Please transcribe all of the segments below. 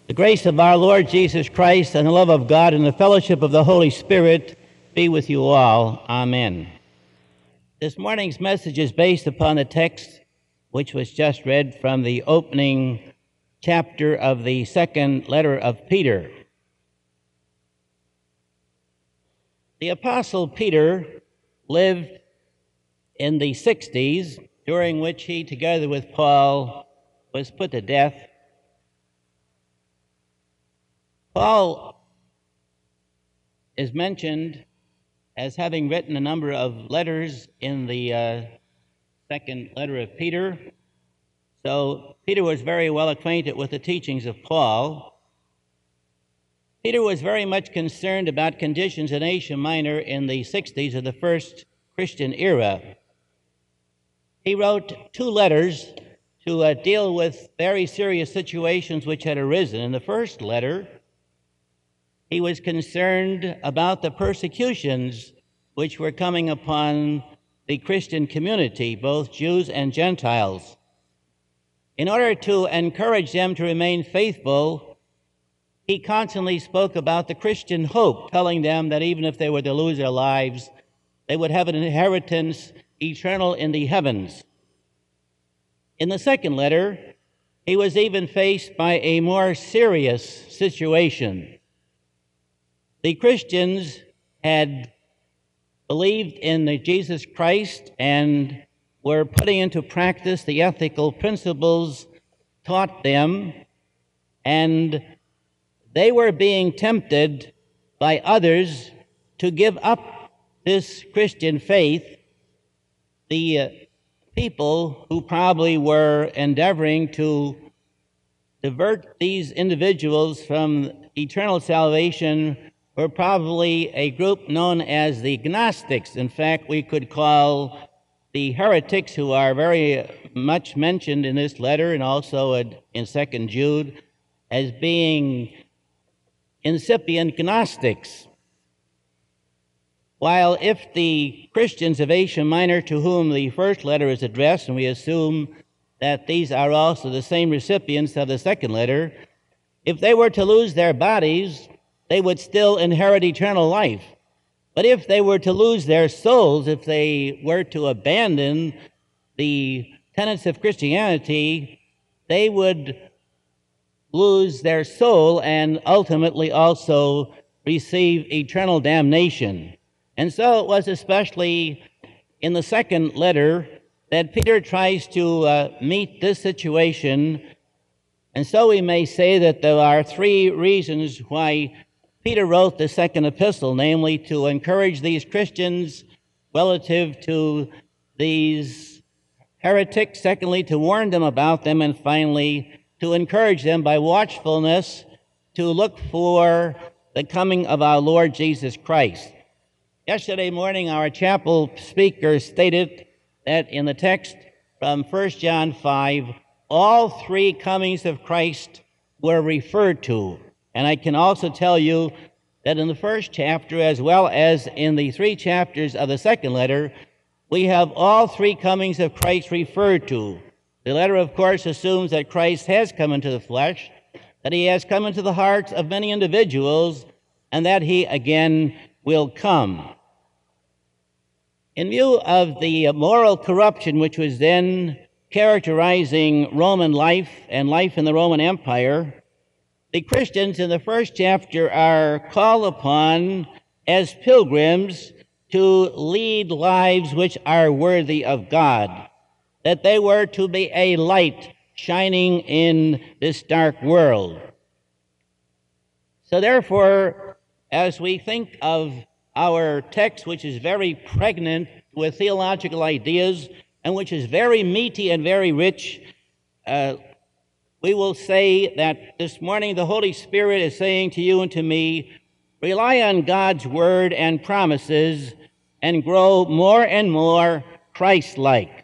The grace of our Lord Jesus Christ and the love of God and the fellowship of the Holy Spirit be with you all. Amen. This morning's message is based upon the text which was just read from the opening chapter of the second letter of Peter. The Apostle Peter lived in the 60s, during which he, together with Paul, was put to death. Paul is mentioned as having written a number of letters in the second letter of Peter. So Peter was very well acquainted with the teachings of Paul. Peter was very much concerned about conditions in Asia Minor in the 60s of the first Christian era. He wrote 2 letters to deal with very serious situations which had arisen. In the first letter, he was concerned about the persecutions which were coming upon the Christian community, both Jews and Gentiles. In order to encourage them to remain faithful, he constantly spoke about the Christian hope, telling them that even if they were to lose their lives, they would have an inheritance eternal in the heavens. In the second letter, he was even faced by a more serious situation. The Christians had believed in Jesus Christ and were putting into practice the ethical principles taught them, and they were being tempted by others to give up this Christian faith. The people who probably were endeavoring to divert these individuals from eternal salvation were probably a group known as the Gnostics. In fact, we could call the heretics, who are very much mentioned in this letter and also in 2 Jude, as being incipient Gnostics. While if the Christians of Asia Minor to whom the first letter is addressed, and we assume that these are also the same recipients of the second letter, if they were to lose their bodies, they would still inherit eternal life. But if they were to lose their souls, if they were to abandon the tenets of Christianity, they would lose their soul and ultimately also receive eternal damnation. And so it was especially in the second letter that Peter tries to meet this situation. And so we may say that there are 3 reasons why Peter wrote the second epistle, namely to encourage these Christians relative to these heretics, secondly, to warn them about them, and finally, to encourage them by watchfulness to look for the coming of our Lord Jesus Christ. Yesterday morning, our chapel speaker stated that in the text from 1 John 5, all 3 comings of Christ were referred to. And I can also tell you that in the first chapter, as well as in the 3 chapters of the second letter, we have all 3 comings of Christ referred to. The letter, of course, assumes that Christ has come into the flesh, that he has come into the hearts of many individuals, and that he again will come. In view of the moral corruption which was then characterizing Roman life and life in the Roman Empire, the Christians in the first chapter are called upon as pilgrims to lead lives which are worthy of God, that they were to be a light shining in this dark world. So therefore, as we think of our text, which is very pregnant with theological ideas and which is very meaty and very rich, we will say that this morning the Holy Spirit is saying to you and to me, rely on God's word and promises and grow more and more Christ-like.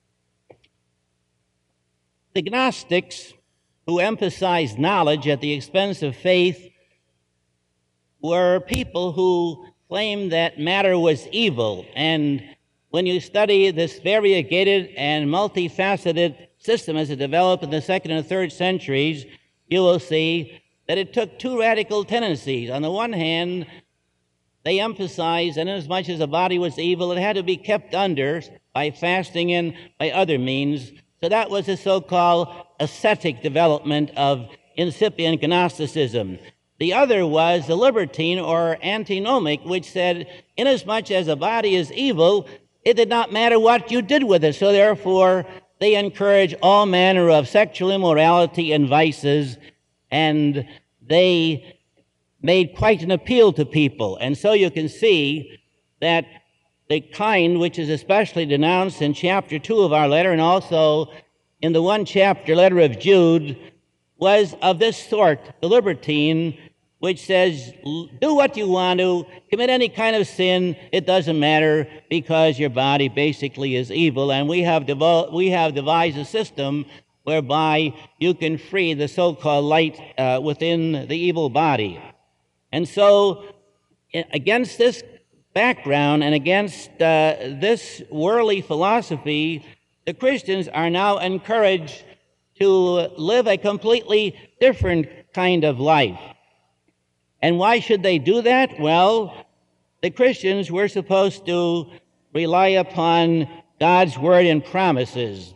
The Gnostics, who emphasized knowledge at the expense of faith, were people who claimed that matter was evil. And when you study this variegated and multifaceted system as it developed in the 2nd and 3rd centuries, you will see that it took two radical tendencies. On the one hand, they emphasized that inasmuch as the body was evil, it had to be kept under by fasting and by other means. So that was the so-called ascetic development of incipient Gnosticism. The other was the libertine or antinomic, which said, inasmuch as the body is evil, it did not matter what you did with it. So therefore, they encourage all manner of sexual immorality and vices, and they made quite an appeal to people. And so you can see that the kind which is especially denounced in chapter 2 of our letter, and also in the one chapter letter of Jude, was of this sort, the libertine, which says, do what you want to, commit any kind of sin, it doesn't matter, because your body basically is evil. And we have devised a system whereby you can free the so-called light within the evil body. And so, against this background and against this worldly philosophy, the Christians are now encouraged to live a completely different kind of life. And why should they do that? Well, the Christians were supposed to rely upon God's word and promises.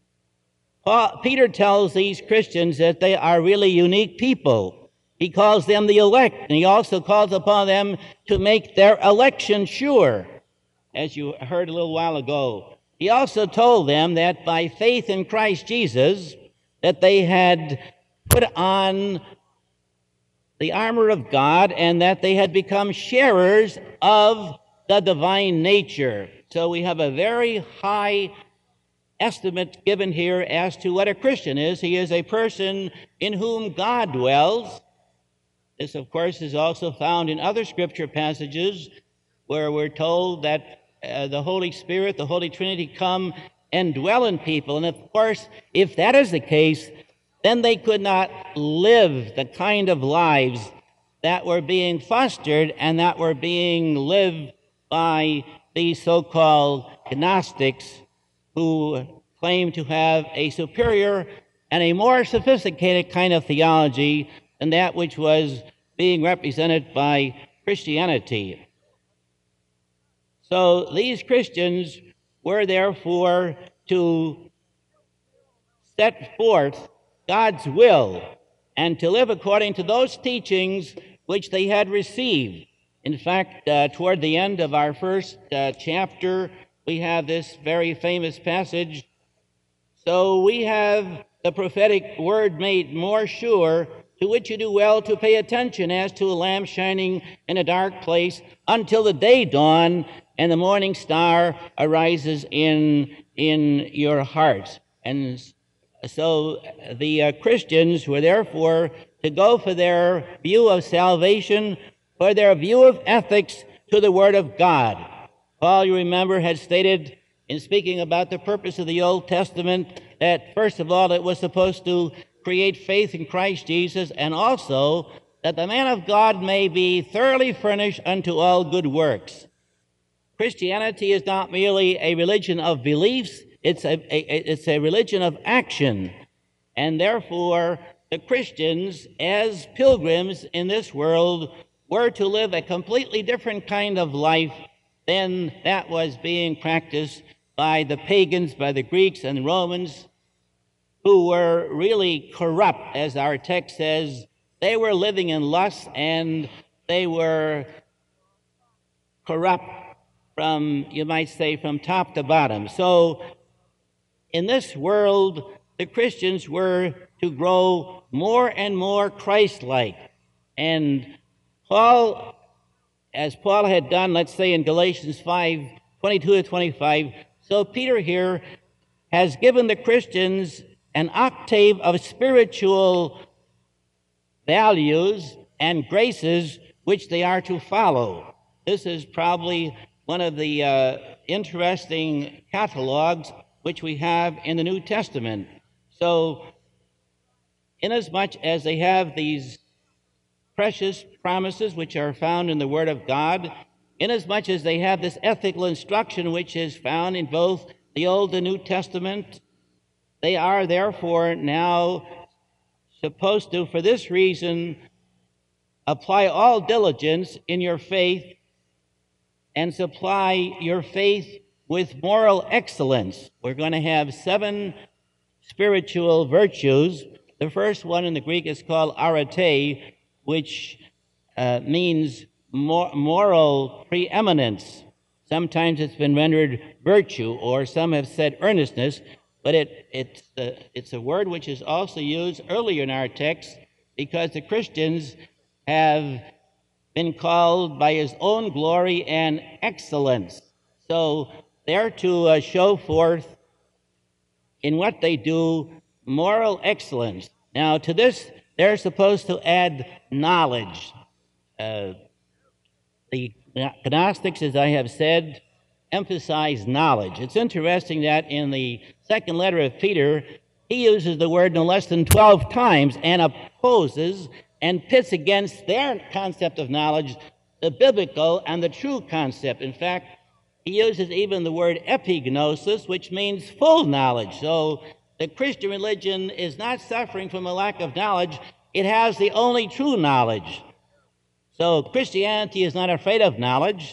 Peter tells these Christians that they are really unique people. He calls them the elect, and he also calls upon them to make their election sure, as you heard a little while ago. He also told them that by faith in Christ Jesus, that they had put on the armor of God, and that they had become sharers of the divine nature. So we have a very high estimate given here as to what a Christian is. He is a person in whom God dwells. This, of course, is also found in other scripture passages where we're told that the Holy Spirit, the Holy Trinity, come and dwell in people. And, of course, if that is the case, then they could not live the kind of lives that were being fostered and that were being lived by these so-called Gnostics, who claim to have a superior and a more sophisticated kind of theology than that which was being represented by Christianity. So these Christians were therefore to set forth God's will and to live according to those teachings which they had received. In fact, toward the end of our first chapter, we have this very famous passage. So we have the prophetic word made more sure, to which you do well to pay attention as to a lamp shining in a dark place until the day dawn and the morning star arises in your hearts. And so the Christians were therefore to go for their view of salvation, for their view of ethics, to the Word of God. Paul, you remember, had stated in speaking about the purpose of the Old Testament that, first of all, it was supposed to create faith in Christ Jesus, and also that the man of God may be thoroughly furnished unto all good works. Christianity is not merely a religion of beliefs, it's a religion of action. And therefore, the Christians, as pilgrims in this world, were to live a completely different kind of life than that was being practiced by the pagans, by the Greeks and the Romans, who were really corrupt, as our text says. They were living in lust, and they were corrupt from, you might say, from top to bottom. So in this world, the Christians were to grow more and more Christ-like. And Paul, as Paul had done, let's say in Galatians 5:22-25, so Peter here has given the Christians an octave of spiritual values and graces which they are to follow. This is probably one of the interesting catalogs which we have in the New Testament. So, inasmuch as they have these precious promises which are found in the Word of God, inasmuch as they have this ethical instruction which is found in both the Old and New Testament, they are therefore now supposed to, for this reason, apply all diligence in your faith and supply your faith with moral excellence. We're going to have 7 spiritual virtues. The first one in the Greek is called arete, which means moral preeminence. Sometimes it's been rendered virtue, or some have said earnestness, but it's a word which is also used earlier in our text because the Christians have been called by his own glory and excellence. So they're to show forth in what they do moral excellence. Now, to this, they're supposed to add knowledge. The Gnostics, as I have said, emphasize knowledge. It's interesting that in the second letter of Peter, he uses the word no less than 12 times and opposes and pits against their concept of knowledge the biblical and the true concept. In fact, he uses even the word epignosis, which means full knowledge. So the Christian religion is not suffering from a lack of knowledge. It has the only true knowledge. So Christianity is not afraid of knowledge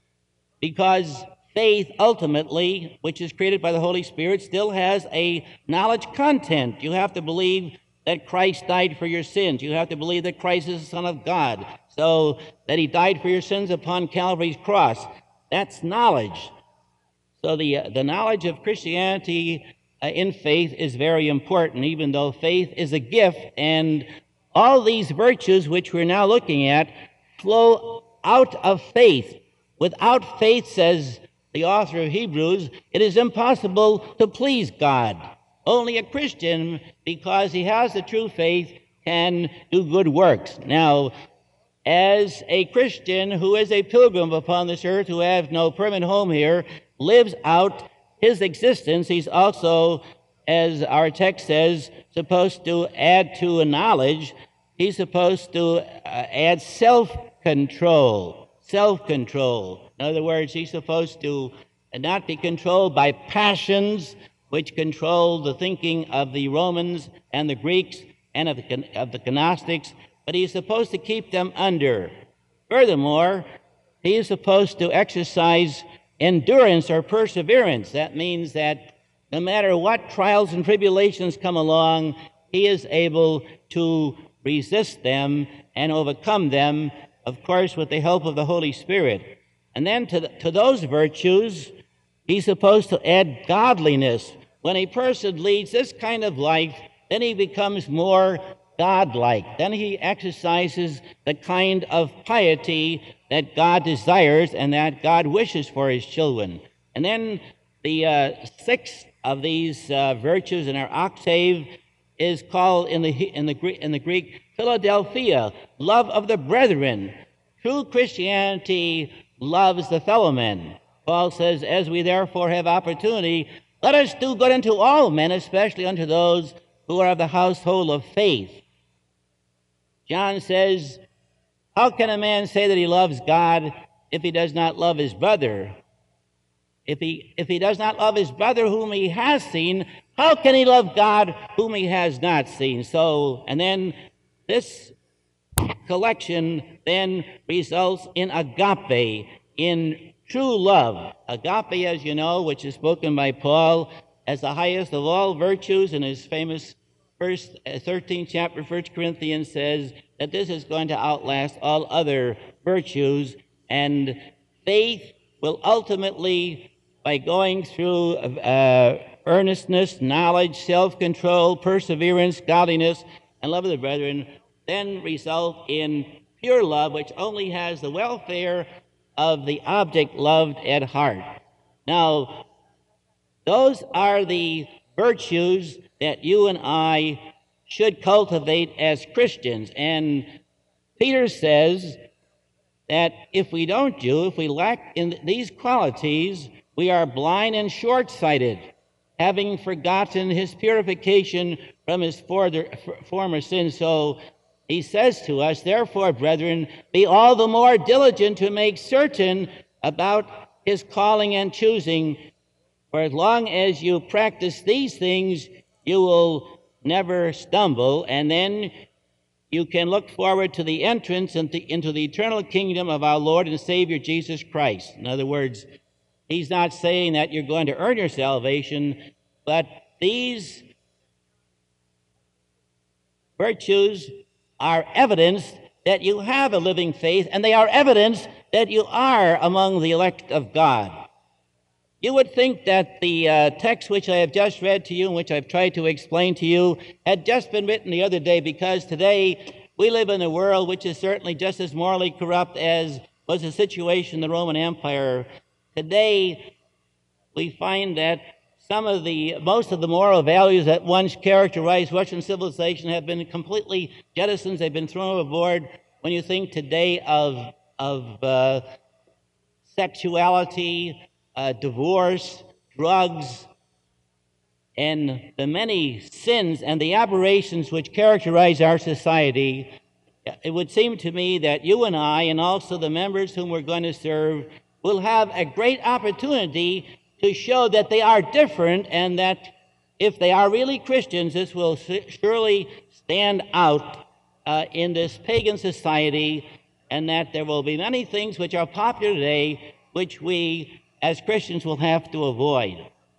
because faith ultimately, which is created by the Holy Spirit, still has a knowledge content. You have to believe that Christ died for your sins. You have to believe that Christ is the Son of God, so that he died for your sins upon Calvary's cross. That's knowledge. So the knowledge of Christianity in faith is very important, even though faith is a gift, and all these virtues which we're now looking at flow out of faith. Without faith, says the author of Hebrews, it is impossible to please God. Only a Christian, because he has the true faith, can do good works. Now, as a Christian who is a pilgrim upon this earth, who has no permanent home here, lives out his existence, he's also, as our text says, supposed to add to a knowledge. He's supposed to add self-control. Self-control. In other words, he's supposed to not be controlled by passions which control the thinking of the Romans and the Greeks and of the Gnostics, but he's supposed to keep them under. Furthermore, he is supposed to exercise endurance or perseverance. That means that no matter what trials and tribulations come along, he is able to resist them and overcome them, of course, with the help of the Holy Spirit. And then to those virtues, he's supposed to add godliness. When a person leads this kind of life, then he becomes more godlike. Then he exercises the kind of piety that God desires and that God wishes for his children. And then the sixth of these virtues in our octave is called in the Greek Philadelphia, love of the brethren. True Christianity loves the fellow men. Paul says, as we therefore have opportunity, let us do good unto all men, especially unto those who are of the household of faith. John says, how can a man say that he loves God if he does not love his brother? If he does not love his brother whom he has seen, how can he love God whom he has not seen? So, and then this collection then results in agape, in true love. Agape, as you know, which is spoken by Paul as the highest of all virtues in his famous 13th chapter, 1 Corinthians, says that this is going to outlast all other virtues, and faith will ultimately, by going through earnestness, knowledge, self-control, perseverance, godliness, and love of the brethren, then result in pure love, which only has the welfare of the object loved at heart. Now, those are the virtues that you and I should cultivate as Christians. And Peter says that if we lack in these qualities, we are blind and short-sighted, having forgotten his purification from his former sins. So he says to us, therefore, brethren, be all the more diligent to make certain about his calling and choosing. For as long as you practice these things, you will never stumble, and then you can look forward to the entrance into the eternal kingdom of our Lord and Savior Jesus Christ. In other words, he's not saying that you're going to earn your salvation, but these virtues are evidence that you have a living faith, and they are evidence that you are among the elect of God. You would think that the text which I have just read to you and which I've tried to explain to you had just been written the other day, because today we live in a world which is certainly just as morally corrupt as was the situation in the Roman Empire. Today we find that most of the moral values that once characterized Western civilization have been completely jettisoned. They've been thrown overboard. When you think today of sexuality, divorce, drugs, and the many sins and the aberrations which characterize our society, it would seem to me that you and I, and also the members whom we're going to serve, will have a great opportunity to show that they are different, and that if they are really Christians, this will surely stand out in this pagan society, and that there will be many things which are popular today which we as Christians will have to avoid.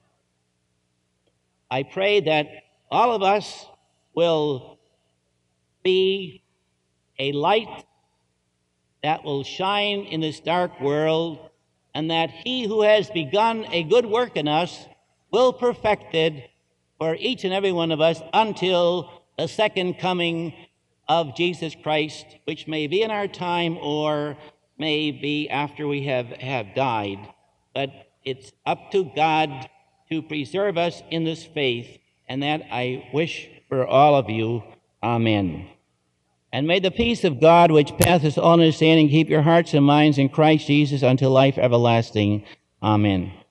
I pray that all of us will be a light that will shine in this dark world, and that he who has begun a good work in us will perfect it for each and every one of us until the second coming of Jesus Christ, which may be in our time or may be after we have died. But it's up to God to preserve us in this faith, and that I wish for all of you. Amen. And may the peace of God, which passeth all understanding, keep your hearts and minds in Christ Jesus unto life everlasting. Amen.